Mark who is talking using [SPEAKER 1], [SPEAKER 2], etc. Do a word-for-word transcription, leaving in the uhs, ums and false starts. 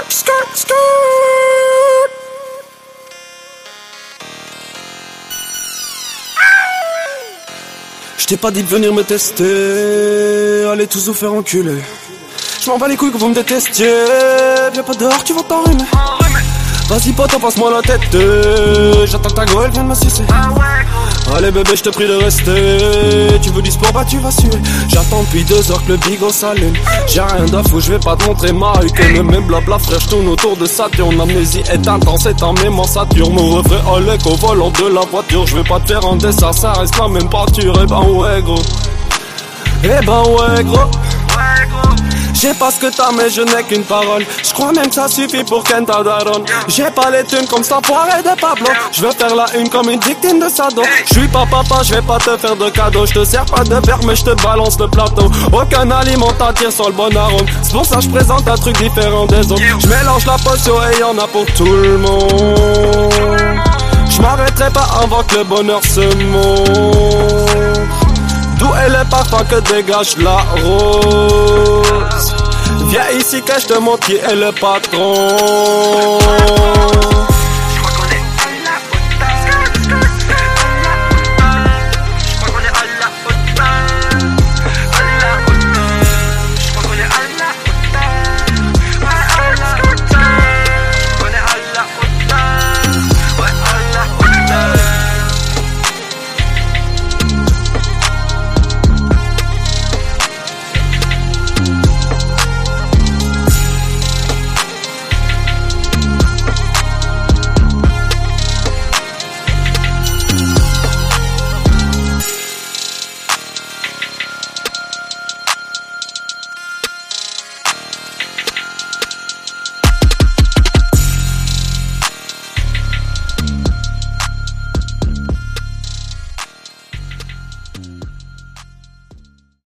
[SPEAKER 1] skirt, skirt. J't'ai pas dit de venir me tester, allez tous vous faire enculer. J'm'en bats les couilles que vous me détestiez, viens pas dehors, tu vas t'enrhumer. Vas-y pote, passe-moi la tête, j'attends ta go, elle vient de me sucer. Allez bébé, je te prie de rester. Tu veux du sport, bah tu vas suer. J'attends depuis deux heures que le bigot s'allume. J'ai rien d'info, je vais pas te montrer ma rue. Que le même blabla frère, je tourne autour de Saturne. Amnésie est intense, c'est en mémoire Saturne. Mon refrain Olek au volant de la voiture. Je vais pas te faire un dessin, ça reste la même peinture. Eh ben ouais gros. Eh ben ouais gros. J'ai pas ce que t'as mais je n'ai qu'une parole. Je crois même que ça suffit pour qu'un daron. J'ai pas les thunes comme ça foiré de Pablo. Je veux faire la une comme une victime de Sado. Je suis pas papa, je vais pas te faire de cadeaux. Je te sers pas de verre mais je te balance le plateau. Aucun aliment t'attire sur le bon arôme. C'est pour ça que je présente un truc différent des autres. Je mélange la potion et y'en a pour tout le monde. Je m'arrêterai pas avant que le bonheur se montre. D'où est le parfum que dégage la rose? Viens ici que je te montre qui est le patron.